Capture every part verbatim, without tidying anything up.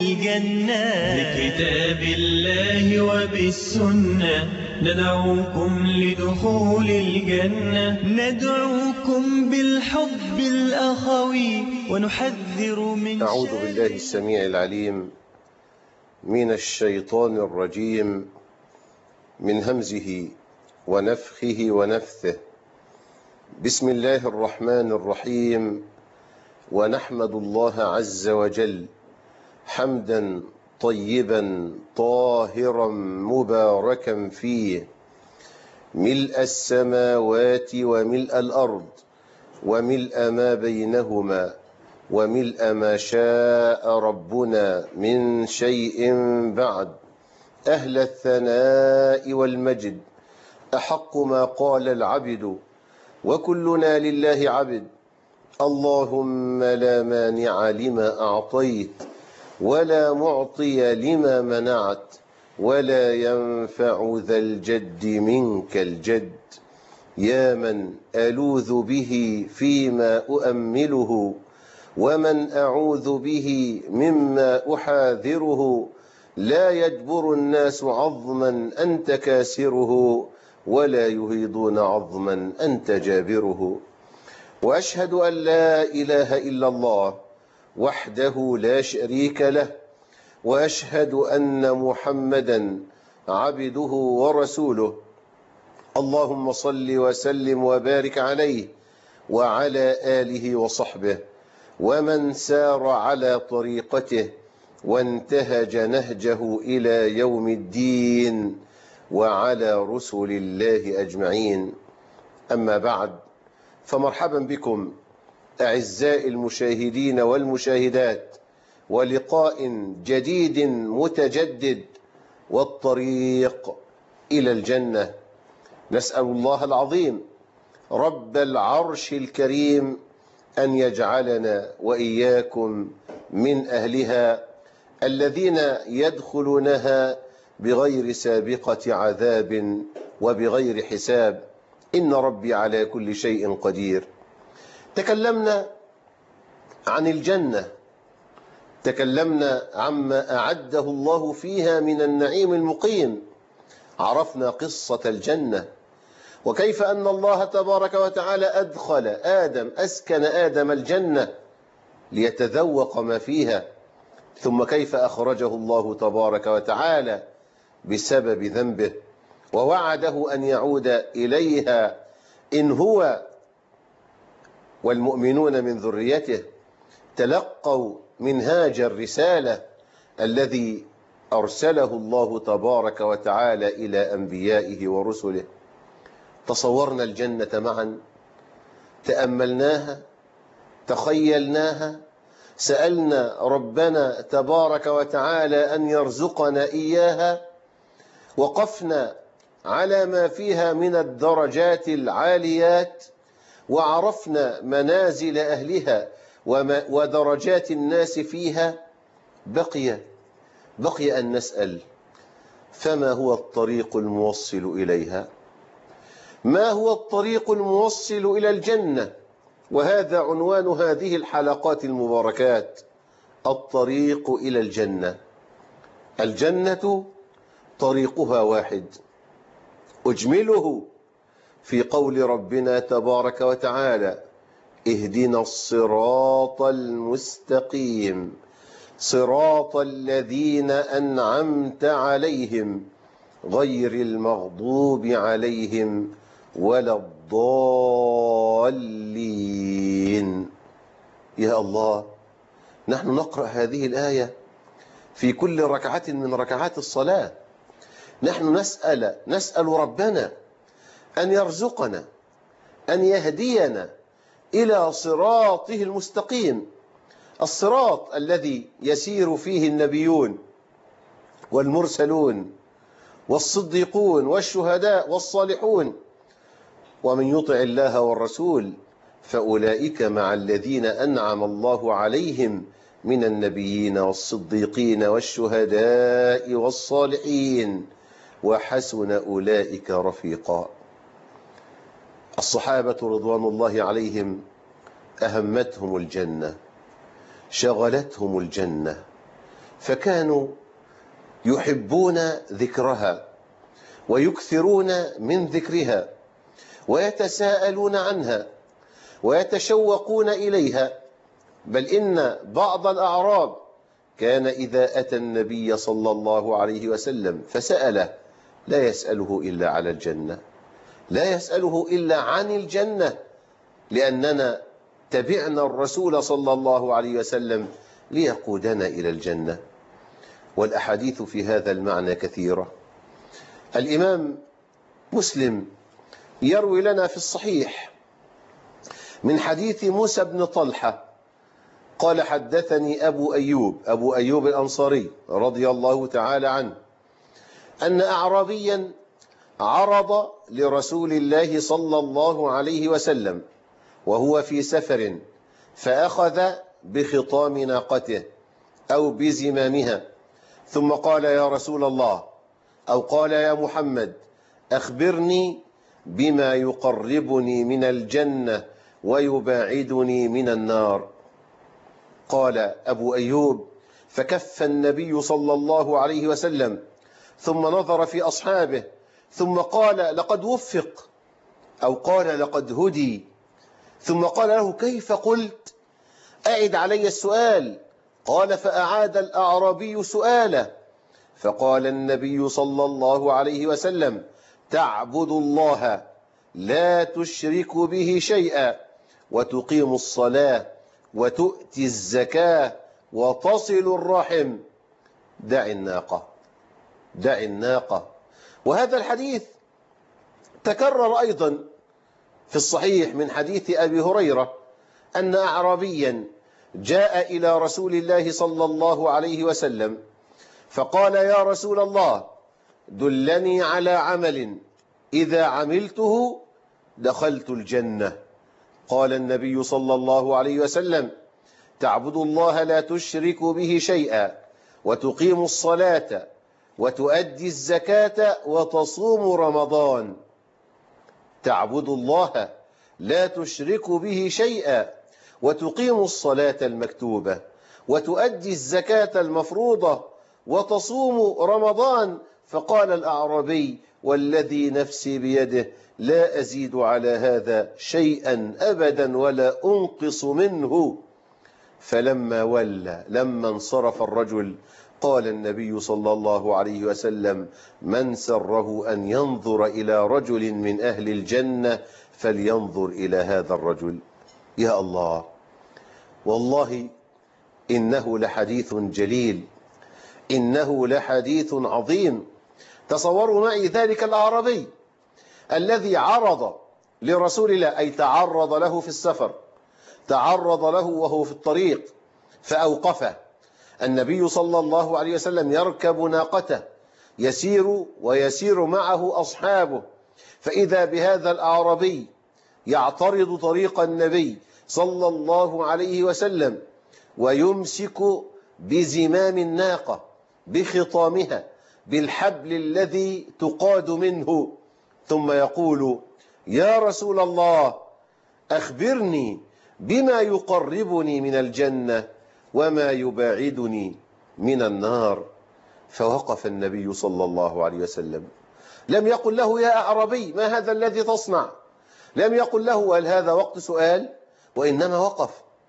الجنة بكتاب الله وبالسنة ندعوكم لدخول الجنة، ندعوكم بالحب الأخوي ونحذر من أعوذ بالله السميع العليم من الشيطان الرجيم من همزه ونفخه ونفثه. بسم الله الرحمن الرحيم. ونحمد الله عز وجل حمدا طيبا طاهرا مباركا فيه، ملء السماوات وملء الأرض وملء ما بينهما وملء ما شاء ربنا من شيء بعد. أهل الثناء والمجد أحق ما قال العبد، وكلنا لله عبد. اللهم لا مانع لما أعطيت ولا معطي لما منعت ولا ينفع ذا الجد منك الجد. يا من ألوذ به فيما أؤمله ومن أعوذ به مما أحاذره، لا يجبر الناس عظما أنت كاسره ولا يهيضون عظما أنت جابره. وأشهد أن لا إله إلا الله وحده لا شريك له، وأشهد أن محمدا عبده ورسوله. اللهم صل وسلم وبارك عليه وعلى آله وصحبه ومن سار على طريقته وانتهج نهجه إلى يوم الدين، وعلى رسل الله أجمعين. أما بعد، فمرحبا بكم أعزائي المشاهدين والمشاهدات، ولقاء جديد متجدد والطريق إلى الجنة. نسأل الله العظيم رب العرش الكريم أن يجعلنا وإياكم من أهلها الذين يدخلونها بغير سابقة عذاب وبغير حساب، إن ربي على كل شيء قدير. تكلمنا عن الجنة، تكلمنا عما أعده الله فيها من النعيم المقيم، عرفنا قصة الجنة وكيف أن الله تبارك وتعالى أدخل آدم أسكن آدم الجنة ليتذوق ما فيها، ثم كيف أخرجه الله تبارك وتعالى بسبب ذنبه ووعده أن يعود إليها إن هو والمؤمنون من ذريته تلقوا منهاج الرسالة الذي أرسله الله تبارك وتعالى إلى أنبيائه ورسله. تصورنا الجنة معا، تأملناها، تخيلناها، سألنا ربنا تبارك وتعالى أن يرزقنا إياها، وقفنا على ما فيها من الدرجات العاليات، وعرفنا منازل أهلها ودرجات الناس فيها. بقي بقي أن نسأل: فما هو الطريق الموصل إليها؟ ما هو الطريق الموصل إلى الجنة؟ وهذا عنوان هذه الحلقات المباركات: الطريق إلى الجنة. الجنة طريقها واحد، أجمله في قول ربنا تبارك وتعالى: اهدنا الصراط المستقيم صراط الذين أنعمت عليهم غير المغضوب عليهم ولا الضالين. يا الله، نحن نقرأ هذه الآية في كل ركعة من ركعات الصلاة. نحن نسأل نسأل ربنا أن يرزقنا، أن يهدينا إلى صراطه المستقيم، الصراط الذي يسير فيه النبيون والمرسلون والصديقون والشهداء والصالحون. ومن يطع الله والرسول فأولئك مع الذين أنعم الله عليهم من النبيين والصديقين والشهداء والصالحين وحسن أولئك رفيقا. الصحابة رضوان الله عليهم أهمتهم الجنة، شغلتهم الجنة، فكانوا يحبون ذكرها ويكثرون من ذكرها ويتساءلون عنها ويتشوقون إليها، بل إن بعض الأعراب كان إذا أتى النبي صلى الله عليه وسلم فسأله لا يسأله إلا على الجنة، لا يسأله إلا عن الجنة، لأننا تبعنا الرسول صلى الله عليه وسلم ليقودنا إلى الجنة. والأحاديث في هذا المعنى كثيرة. الإمام مسلم يروي لنا في الصحيح من حديث موسى بن طلحة قال حدثني أبو أيوب أبو أيوب الأنصاري رضي الله تعالى عنه أن أعرابيا عرض لرسول الله صلى الله عليه وسلم وهو في سفر فأخذ بخطام ناقته أو بزمامها ثم قال يا رسول الله أو قال يا محمد أخبرني بما يقربني من الجنة ويباعدني من النار. قال أبو أيوب فكف النبي صلى الله عليه وسلم ثم نظر في أصحابه ثم قال لقد وفق أو قال لقد هدي، ثم قال له كيف قلت؟ أعد علي السؤال. قال فأعاد الأعرابي سؤاله فقال النبي صلى الله عليه وسلم تعبد الله لا تشرك به شيئا وتقيم الصلاة وتؤتي الزكاة وتصل الرحم. دع الناقة دع الناقة. وهذا الحديث تكرر أيضا في الصحيح من حديث أبي هريرة أن أعرابيا جاء إلى رسول الله صلى الله عليه وسلم فقال يا رسول الله دلني على عمل إذا عملته دخلت الجنة. قال النبي صلى الله عليه وسلم تعبد الله لا تشرك به شيئا وتقيم الصلاة وتؤدي الزكاة وتصوم رمضان. تعبد الله لا تشرك به شيئا وتقيم الصلاة المكتوبة وتؤدي الزكاة المفروضة وتصوم رمضان. فقال الأعرابي والذي نفسي بيده لا أزيد على هذا شيئا أبدا ولا أنقص منه. فلما ولى لما انصرف الرجل قال النبي صلى الله عليه وسلم من سره أن ينظر إلى رجل من أهل الجنة فلينظر إلى هذا الرجل. يا الله، والله إنه لحديث جليل، إنه لحديث عظيم. تصوروا معي ذلك الأعرابي الذي عرض لرسول الله، أي تعرض له في السفر، تعرض له وهو في الطريق فأوقفه. النبي صلى الله عليه وسلم يركب ناقته يسير ويسير معه أصحابه، فإذا بهذا الأعرابي يعترض طريق النبي صلى الله عليه وسلم ويمسك بزمام الناقة بخطامها بالحبل الذي تقاد منه ثم يقول يا رسول الله أخبرني بما يقربني من الجنة وما يباعدني من النار. فوقف النبي صلى الله عليه وسلم، لم يقل له يا أعرابي ما هذا الذي تصنع، لم يقل له هل هذا وقت سؤال، وإنما وقف.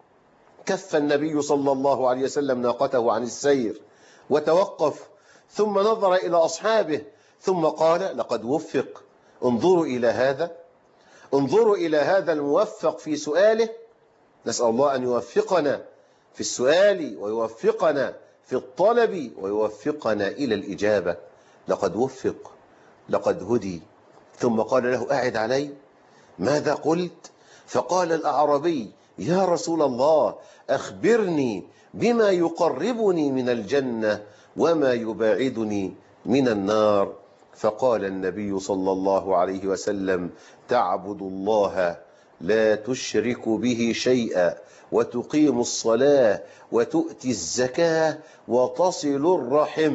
كف النبي صلى الله عليه وسلم ناقته عن السير وتوقف ثم نظر إلى أصحابه ثم قال لقد وفق. انظروا إلى هذا، انظروا إلى هذا الموفق في سؤاله. نسأل الله أن يوفقنا في السؤال ويوفقنا في الطلب ويوفقنا إلى الإجابة. لقد وفق، لقد هدي. ثم قال له أعد علي ماذا قلت؟ فقال الأعرابي يا رسول الله أخبرني بما يقربني من الجنة وما يباعدني من النار. فقال النبي صلى الله عليه وسلم تعبد الله لا تشرك به شيئا وتقيم الصلاة وتؤتي الزكاة وتصل الرحم.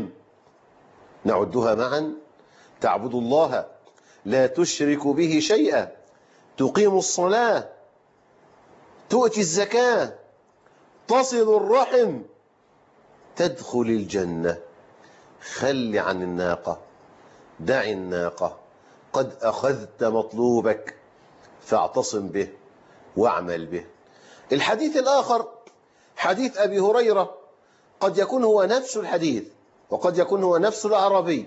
نعدها معا: تعبد الله لا تشرك به شيئا، تقيم الصلاة، تؤتي الزكاة، تصل الرحم. تدخل الجنة. خل عن الناقة، دع الناقة، قد أخذت مطلوبك فاعتصم به واعمل به. الحديث الآخر حديث أبي هريرة، قد يكون هو نفس الحديث وقد يكون هو نفس الأعرابي،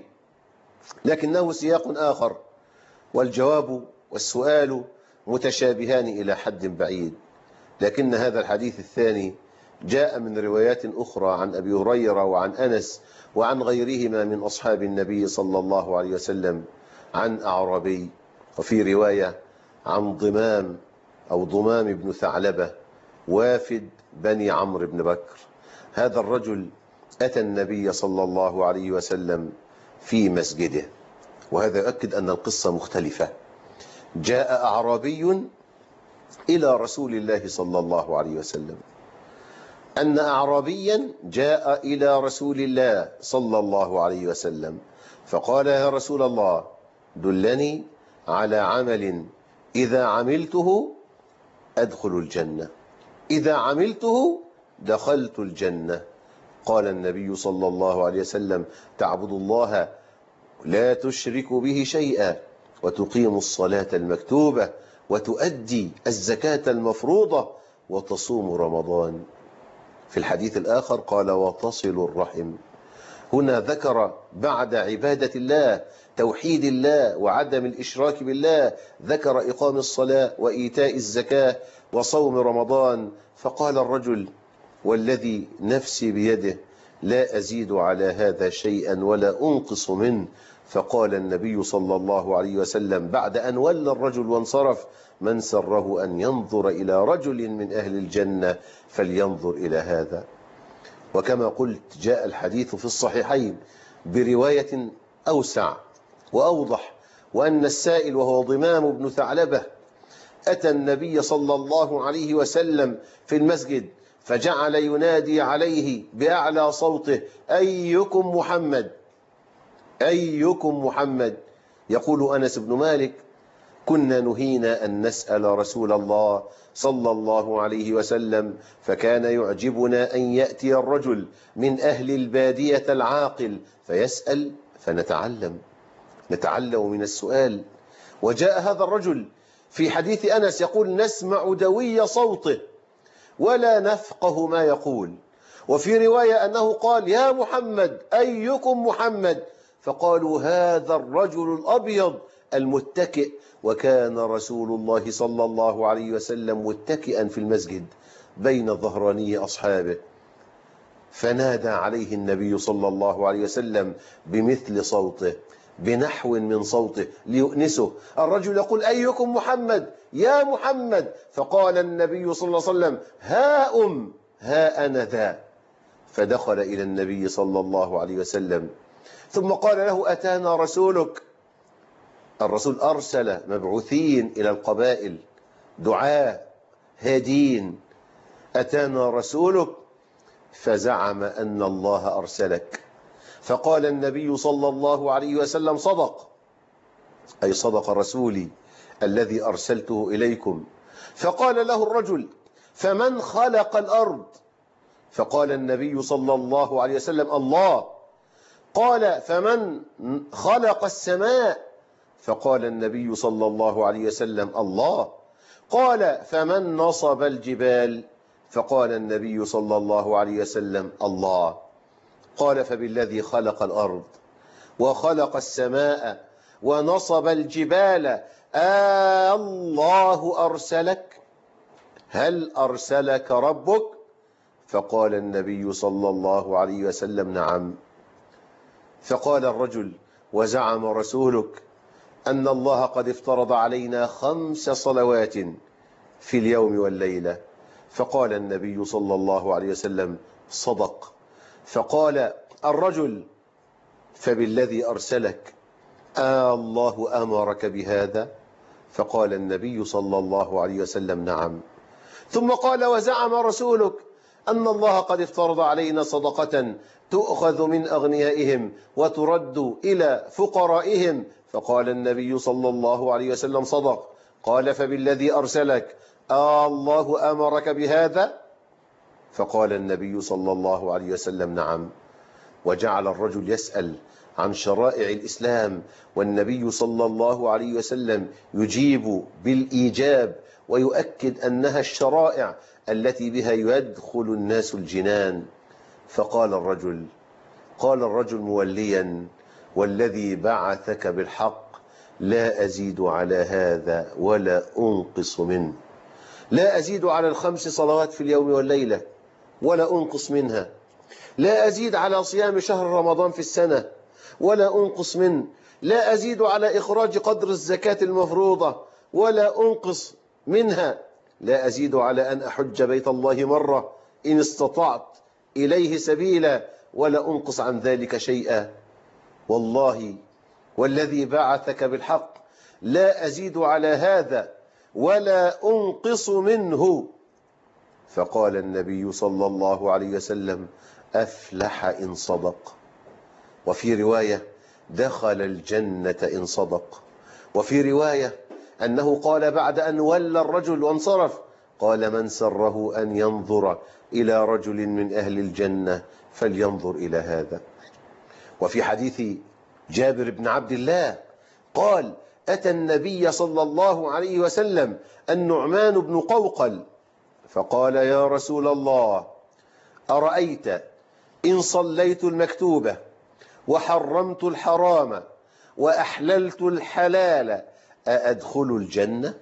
لكنه سياق آخر، والجواب والسؤال متشابهان إلى حد بعيد. لكن هذا الحديث الثاني جاء من روايات أخرى عن أبي هريرة وعن أنس وعن غيرهما من أصحاب النبي صلى الله عليه وسلم عن أعرابي، وفي رواية عن ضمام أو ضمام بن ثعلبة وافد بني عمرو بن بكر. هذا الرجل أتى النبي صلى الله عليه وسلم في مسجده، وهذا يؤكد أن القصة مختلفة. جاء أعرابي إلى رسول الله صلى الله عليه وسلم، أن أعرابيا جاء إلى رسول الله صلى الله عليه وسلم فقال: يا رسول الله، دلني على عمل إذا عملته أدخل الجنة، إذا عملته دخلت الجنة. قال النبي صلى الله عليه وسلم: تعبد الله لا تشرك به شيئا، وتقيم الصلاة المكتوبة، وتؤدي الزكاة المفروضة، وتصوم رمضان. في الحديث الآخر قال: وتصل الرحم. هنا ذكر بعد عبادة الله توحيد الله وعدم الإشراك بالله، ذكر إقام الصلاة وإيتاء الزكاة وصوم رمضان. فقال الرجل: والذي نفسي بيده لا أزيد على هذا شيئا ولا أنقص منه. فقال النبي صلى الله عليه وسلم بعد أن ولى الرجل وانصرف: من سره أن ينظر إلى رجل من أهل الجنة فلينظر إلى هذا. وكما قلت جاء الحديث في الصحيحين برواية أوسع وأوضح، وأن السائل وهو ضمام بن ثعلبة أتى النبي صلى الله عليه وسلم في المسجد فجعل ينادي عليه بأعلى صوته: أيكم محمد، أيكم محمد. يقول أنس بن مالك: كنا نهينا أن نسأل رسول الله صلى الله عليه وسلم، فكان يعجبنا أن يأتي الرجل من أهل البادية العاقل فيسأل فنتعلم، نتعلم من السؤال. وجاء هذا الرجل في حديث أنس يقول: نسمع دوي صوته ولا نفقه ما يقول. وفي رواية أنه قال: يا محمد، أيكم محمد؟ فقالوا: هذا الرجل الأبيض المتكئ. وكان رسول الله صلى الله عليه وسلم متكئا في المسجد بين ظهراني أصحابه، فنادى عليه النبي صلى الله عليه وسلم بمثل صوته، بنحو من صوته ليؤنسه. الرجل يقول: أيكم محمد، يا محمد. فقال النبي صلى الله عليه وسلم: ها أم ها أنا ذا. فدخل إلى النبي صلى الله عليه وسلم ثم قال له: أتانا رسولك. الرسول أرسل مبعوثين إلى القبائل دعاة هادين، أتانا رسولك، فزعم أن الله أرسلك. فقال النبي صلى الله عليه وسلم: صدق، أي صدق رسولي الذي أرسلته إليكم. فقال له الرجل: فمن خلق الأرض؟ فقال النبي صلى الله عليه وسلم: الله. قال: فمن خلق السماء؟ فقال النبي صلى الله عليه وسلم: الله. قال: فمن نصب الجبال؟ فقال النبي صلى الله عليه وسلم: الله. قال: فبالذي خلق الأرض وخلق السماء ونصب الجبال آه الله أرسلك؟ هل أرسلك ربك؟ فقال النبي صلى الله عليه وسلم: نعم. فقال الرجل: وزعم رسولك أن الله قد افترض علينا خمس صلوات في اليوم والليلة. فقال النبي صلى الله عليه وسلم: صدق. فقال الرجل: فبالذي أرسلك آه الله أمرك بهذا؟ فقال النبي صلى الله عليه وسلم: نعم. ثم قال: وزعم رسولك أن الله قد افترض علينا صدقة تؤخذ من أغنيائهم وترد إلى فقرائهم. فقال النبي صلى الله عليه وسلم: صدق. قال: فبالذي أرسلك آه الله أمرك بهذا؟ فقال النبي صلى الله عليه وسلم نعم. وجعل الرجل يسأل عن شرائع الإسلام، والنبي صلى الله عليه وسلم يجيب بالإيجاب ويؤكد أنها الشرائع التي بها يدخل الناس الجنان. فقال الرجل قال الرجل موليا: والذي بعثك بالحق لا أزيد على هذا ولا أنقص منه. لا أزيد على الخمس صلوات في اليوم والليلة ولا أنقص منها. لا أزيد على صيام شهر رمضان في السنة ولا أنقص منه. لا أزيد على إخراج قدر الزكاة المفروضة ولا أنقص منها. لا أزيد على أن أحج بيت الله مرة إن استطعت إليه سبيلا ولا أنقص عن ذلك شيئا. والله والذي بعثك بالحق لا أزيد على هذا ولا أنقص منه. فقال النبي صلى الله عليه وسلم: أفلح إن صدق. وفي رواية: دخل الجنة إن صدق. وفي رواية أنه قال بعد أن ولى الرجل وانصرف: قال: من سره أن ينظر إلى رجل من أهل الجنة فلينظر إلى هذا. وفي حديث جابر بن عبد الله قال: أتى النبي صلى الله عليه وسلم النعمان بن قوقل فقال: يا رسول الله، أرأيت إن صليت المكتوبة وحرمت الحرام وأحللت الحلال أأدخل الجنة؟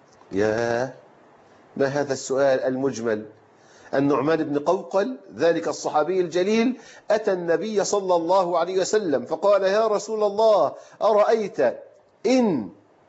يا ما هذا السؤال المجمل. النعمان بن قوقل ذلك الصحابي الجليل أتى النبي صلى الله عليه وسلم فقال: يا رسول الله، أرأيت إن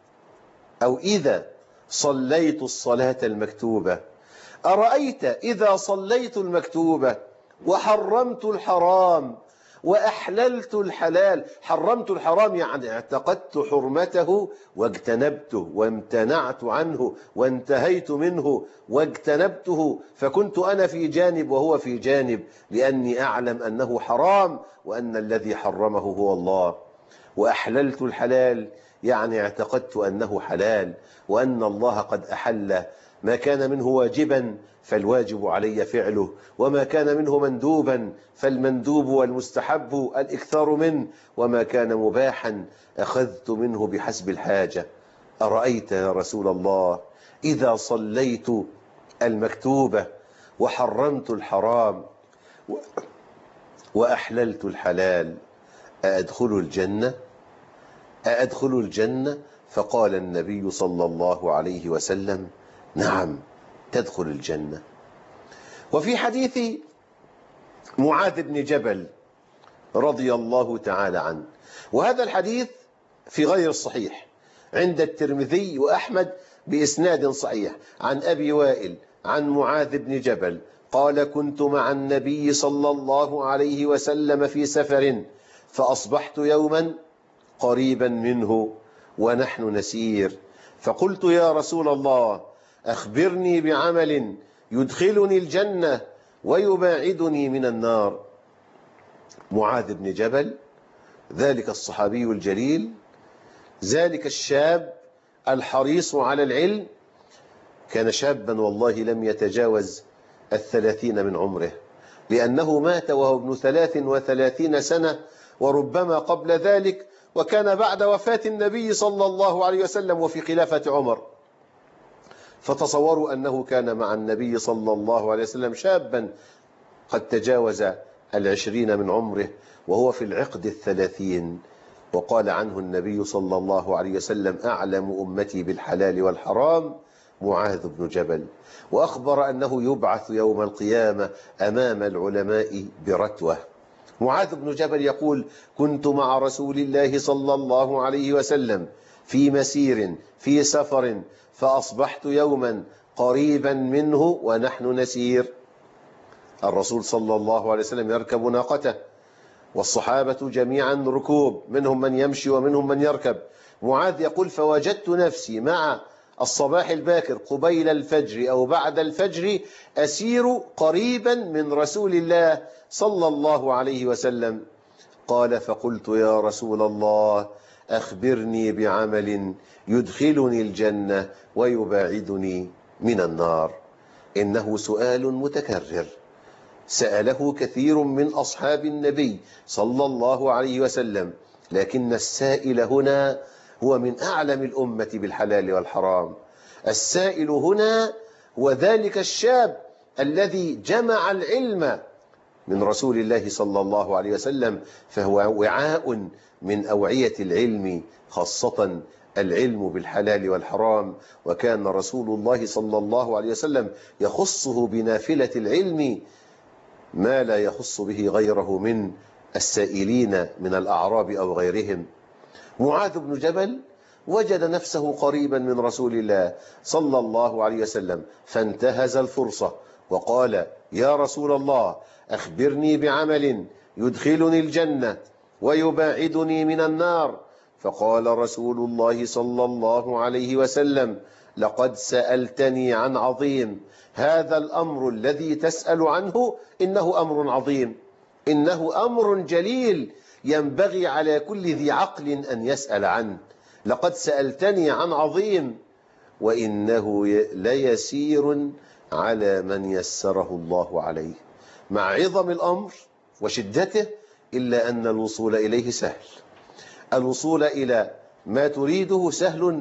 أو إذا صليت الصلاة المكتوبة، أرأيت إذا صليت المكتوبة وحرمت الحرام وأحللت الحلال. حرمت الحرام يعني اعتقدت حرمته واجتنبته وامتنعت عنه وانتهيت منه واجتنبته، فكنت أنا في جانب وهو في جانب لأني أعلم أنه حرام وأن الذي حرمه هو الله. وأحللت الحلال يعني اعتقدت أنه حلال وأن الله قد أحل ما كان منه واجبا فالواجب علي فعله، وما كان منه مندوبا فالمندوب والمستحب الإكثار منه، وما كان مباحا أخذت منه بحسب الحاجة. أرأيت يا رسول الله إذا صليت المكتوبة وحرمت الحرام وأحللت الحلال أأدخل الجنة؟ أأدخل الجنة؟ فقال النبي صلى الله عليه وسلم: نعم، تدخل الجنة. وفي حديث معاذ بن جبل رضي الله تعالى عنه، وهذا الحديث في غير الصحيح عند الترمذي وأحمد بإسناد صحيح عن أبي وائل عن معاذ بن جبل قال: كنت مع النبي صلى الله عليه وسلم في سفر فأصبحت يوما قريبا منه ونحن نسير، فقلت: يا رسول الله، أخبرني بعمل يدخلني الجنة ويباعدني من النار. معاذ بن جبل ذلك الصحابي الجليل، ذلك الشاب الحريص على العلم، كان شابا والله لم يتجاوز الثلاثين من عمره، لأنه مات وهو ابن ثلاث وثلاثين سنة وربما قبل ذلك، وكان بعد وفاة النبي صلى الله عليه وسلم وفي خلافة عمر. فتصوروا أنه كان مع النبي صلى الله عليه وسلم شابا قد تجاوز العشرين من عمره وهو في العقد الثلاثين. وقال عنه النبي صلى الله عليه وسلم: أعلم أمتي بالحلال والحرام معاذ بن جبل. وأخبر أنه يبعث يوم القيامة أمام العلماء برتوة. معاذ بن جبل يقول: كنت مع رسول الله صلى الله عليه وسلم في مسير في سفر فأصبحت يوما قريبا منه ونحن نسير. الرسول صلى الله عليه وسلم يركب ناقته والصحابة جميعا ركوب، منهم من يمشي ومنهم من يركب. معاذ يقول: فوجدت نفسي مع الصباح الباكر قبيل الفجر أو بعد الفجر أسير قريبا من رسول الله صلى الله عليه وسلم. قال: فقلت: يا رسول الله، أخبرني بعمل يدخلني الجنة ويباعدني من النار. إنه سؤال متكرر سأله كثير من أصحاب النبي صلى الله عليه وسلم، لكن السائل هنا هو من أعلم الأمة بالحلال والحرام. السائل هنا هو ذلك الشاب الذي جمع العلم من رسول الله صلى الله عليه وسلم، فهو وعاء من أوعية العلم، خاصة العلم بالحلال والحرام. وكان رسول الله صلى الله عليه وسلم يخصه بنافلة العلم ما لا يخص به غيره من السائلين من الأعراب أو غيرهم. معاذ بن جبل وجد نفسه قريبا من رسول الله صلى الله عليه وسلم، فانتهز الفرصة وقال: يا رسول الله، أخبرني بعمل يدخلني الجنة ويباعدني من النار. فقال رسول الله صلى الله عليه وسلم: لقد سألتني عن عظيم، هذا الأمر الذي تسأل عنه إنه أمر عظيم، إنه أمر جليل ينبغي على كل ذي عقل أن يسأل عنه. لقد سألتني عن عظيم، وإنه ليسير على من يسره الله عليه. مع عظم الأمر وشدته إلا أن الوصول إليه سهل. الوصول إلى ما تريده سهل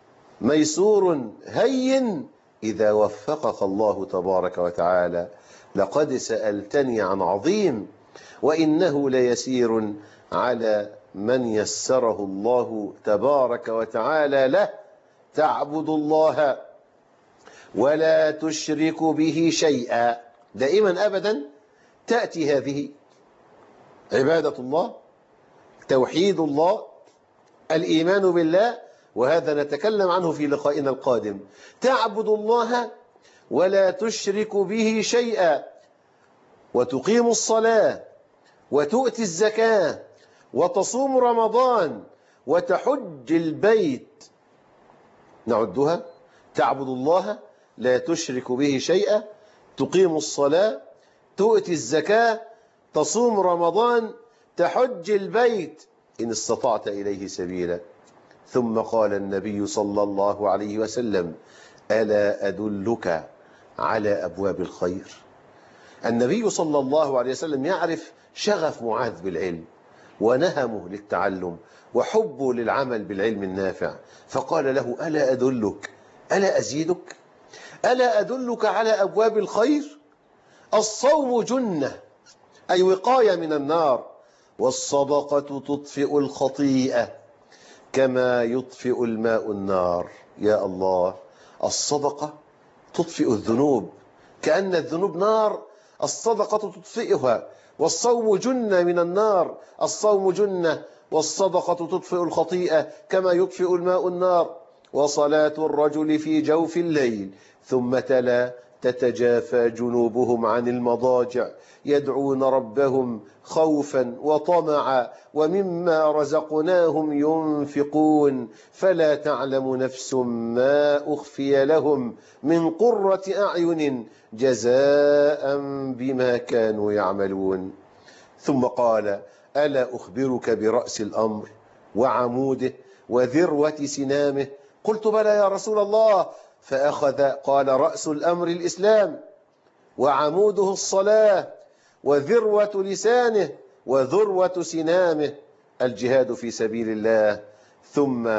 ميسور هين إذا وفقك الله تبارك وتعالى. لقد سألتني عن عظيم وإنه ليسير على من يسره الله تبارك وتعالى له. تعبد الله ولا تشرك به شيئا. دائما أبدا تأتي هذه عبادة الله، توحيد الله، الإيمان بالله، وهذا نتكلم عنه في لقائنا القادم. تعبد الله ولا تشرك به شيئا، وتقيم الصلاة، وتؤتي الزكاة، وتصوم رمضان، وتحج البيت. نعدها: تعبد الله لا تشرك به شيئا، تقيم الصلاة، تؤتي الزكاة، تصوم رمضان، تحج البيت إن استطعت إليه سبيلا. ثم قال النبي صلى الله عليه وسلم: ألا أدلك على أبواب الخير؟ النبي صلى الله عليه وسلم يعرف شغف معاذ بالعلم ونهمه للتعلم وحبه للعمل بالعلم النافع، فقال له: ألا أدلك، ألا أزيدك، ألا أدلك على أبواب الخير؟ الصوم جنة، أي وقاية من النار، والصدقة تطفئ الخطيئة كما يطفئ الماء النار. يا الله، الصدقة تطفئ الذنوب، كأن الذنوب نار، الصدقة تطفئها. والصوم جنة من النار، الصوم جنة، والصدقة تطفئ الخطيئة كما يطفئ الماء النار. وصلاة الرجل في جوف الليل. ثم تلا: تتجافى جنوبهم عن المضاجع يدعون ربهم خوفا وطمعا ومما رزقناهم ينفقون فلا تعلم نفس ما أخفي لهم من قرة أعين جزاء بما كانوا يعملون. ثم قال: ألا أخبرك برأس الأمر وعموده وذروة سنامه؟ قلت: بلى يا رسول الله. فأخذ قال: رأس الأمر الإسلام، وعموده الصلاة، وذروة لسانه وذروة سنامه الجهاد في سبيل الله. ثم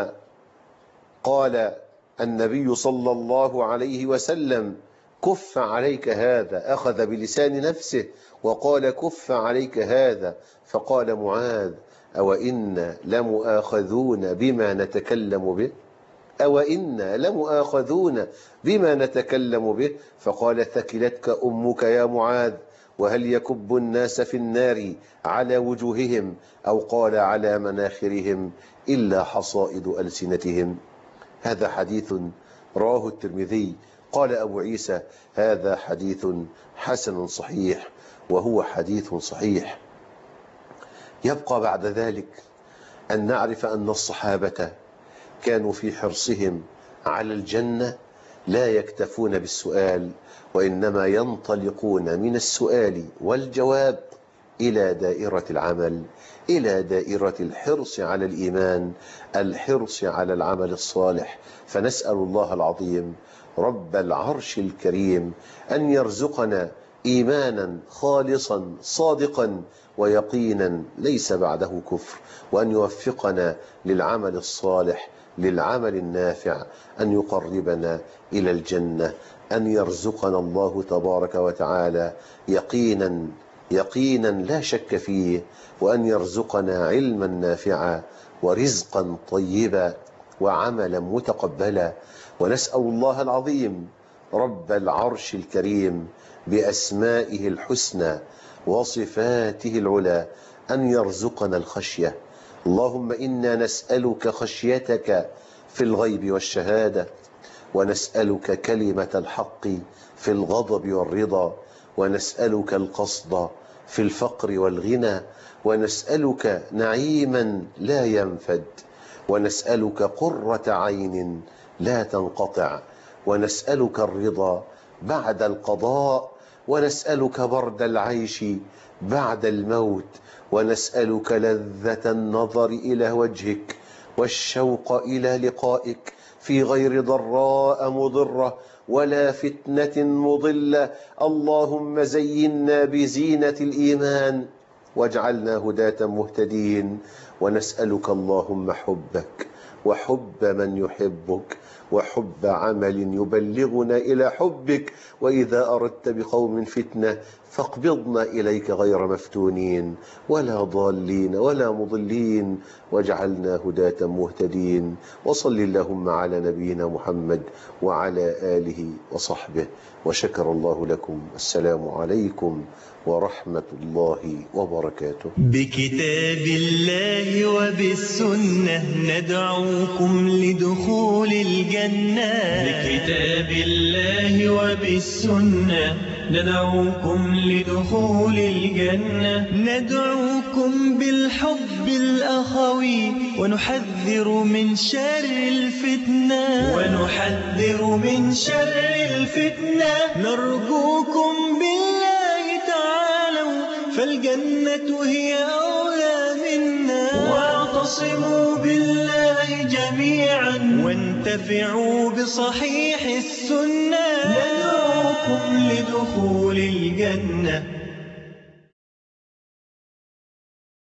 قال النبي صلى الله عليه وسلم: كف عليك هذا. أخذ بلسان نفسه وقال: كف عليك هذا. فقال معاذ: أو إنا لمؤاخذون بما نتكلم به؟ أو إنا لمؤاخذون بما نتكلم به؟ فقال: ثكلتك أمك يا معاذ، وهل يكب الناس في النار على وجوههم أو قال على مناخرهم إلا حصائد ألسنتهم. هذا حديث رواه الترمذي. قال أبو عيسى: هذا حديث حسن صحيح، وهو حديث صحيح. يبقى بعد ذلك أن نعرف أن الصحابة كانوا في حرصهم على الجنة لا يكتفون بالسؤال، وإنما ينطلقون من السؤال والجواب إلى دائرة العمل، إلى دائرة الحرص على الإيمان، الحرص على العمل الصالح. فنسأل الله العظيم رب العرش الكريم أن يرزقنا إيمانا خالصا صادقا ويقينا ليس بعده كفر، وأن يوفقنا للعمل الصالح، للعمل النافع، أن يقربنا إلى الجنة، أن يرزقنا الله تبارك وتعالى يقينا يقينا لا شك فيه، وأن يرزقنا علما نافعا ورزقا طيبا وعملا متقبلا. ونسأل الله العظيم رب العرش الكريم بأسمائه الحسنى وصفاته العلى أن يرزقنا الخشية. اللهم إنا نسألك خشيتك في الغيب والشهادة، ونسألك كلمة الحق في الغضب والرضا، ونسألك القصد في الفقر والغنى، ونسألك نعيما لا ينفد، ونسألك قرة عين لا تنقطع، ونسألك الرضا بعد القضاء، ونسألك برد العيش بعد الموت، ونسألك لذة النظر إلى وجهك والشوق إلى لقائك في غير ضراء مضرة ولا فتنة مضلة. اللهم زينا بزينة الإيمان واجعلنا هداة مهتدين، ونسألك اللهم حبك وحب من يحبك وحب عمل يبلغنا إلى حبك، وإذا أردت بقوم فتنة فاقبضنا إليك غير مفتونين ولا ضالين ولا مضلين، واجعلنا هداة مهتدين. وصل اللهم على نبينا محمد وعلى آله وصحبه، وشكر الله لكم. السلام عليكم ورحمة الله وبركاته. بكتاب الله وبالسنة ندعوكم لدخول الجنة. بكتاب الله وبالسنة ندعوكم لدخول الجنة. ندعوكم بالحب الأخوي ونحذر من شر الفتنة. ونحذر من شر الفتنة. نرجوكم بالله تعالوا فالجنة هي أولى منا. واعتصموا بالله جميعا وانتفعوا بصحيح السنة. ندعوكم لدخول الجنة.